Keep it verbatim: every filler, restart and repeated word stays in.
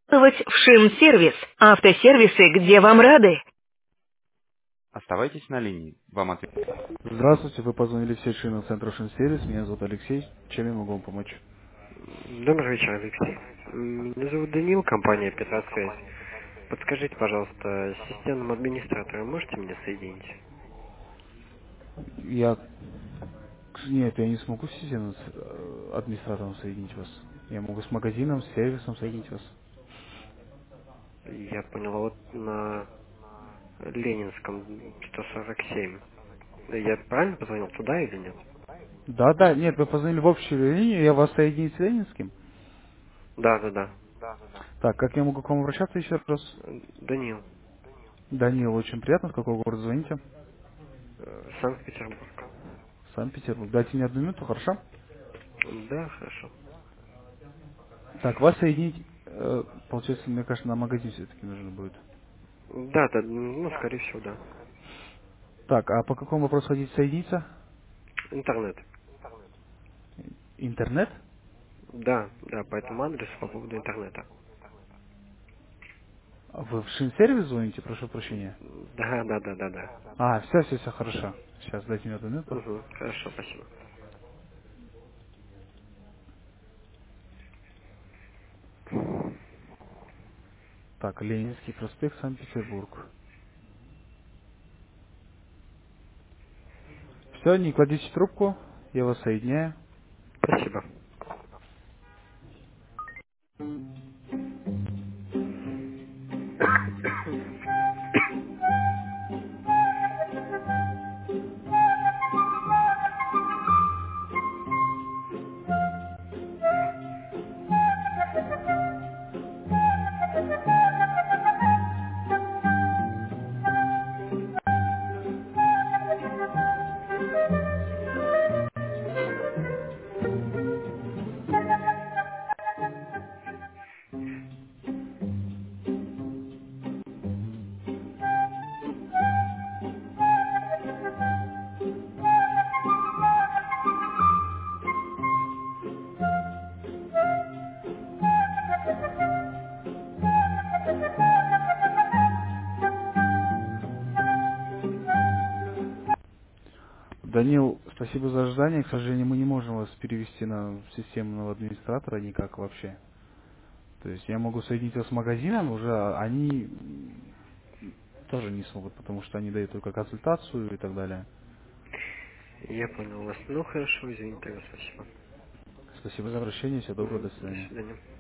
Пожаловать в Шин-сервис. Автосервисы, где вам рады. Оставайтесь на линии. Вам ответ. Здравствуйте, вы позвонили в сеть шин центра Шинсервис. Меня зовут Алексей. Чем я могу вам помочь? Добрый вечер, Алексей. М, Меня зовут Данил, компания Петросвязь. Подскажите, пожалуйста, с системным администратором можете меня соединить? Я... Нет, я не смогу с системным с- э, администратором соединить вас. Я могу с магазином, с сервисом соединить вас. Я понял, а вот на Ленинском сто сорок семь. Я правильно позвонил туда или нет? Да, да, нет, вы позвонили в общую линию, я вас соединить с Ленинским. Да, да, да. Так, как я могу к вам обращаться еще раз? М, Данил, Данил, очень приятно, с какого города звоните? э, Санкт-Петербург. Санкт-Петербург. Дайте мне одну минуту, хорошо? Да, хорошо. Так, вас соединить, э, получается, мне кажется, на магазин все-таки нужно будет. Да, да, ну, скорее всего, да. Так, а по какому вопросу хотите соединиться? Интернет. Интернет? Да, да, по этому адресу по поводу интернета. Вы в Шинсервис звоните, прошу прощения? Да, да, да, да, да. А, все, все, все, хорошо. Сейчас, дайте мне одну минуту. Угу, хорошо, спасибо. Так, Ленинский проспект, Санкт-Петербург. Все, не кладите трубку, я вас соединяю. Спасибо. Данил, спасибо за ожидание. К сожалению, мы не можем вас перевести на системного администратора никак вообще. То есть я могу соединить вас с магазином, уже они м, тоже не смогут, потому что они дают только консультацию и так далее. Я понял вас. Ну хорошо, извините, тогда спасибо. Спасибо за обращение, всего доброго, Мгм. до До свидания. свидания.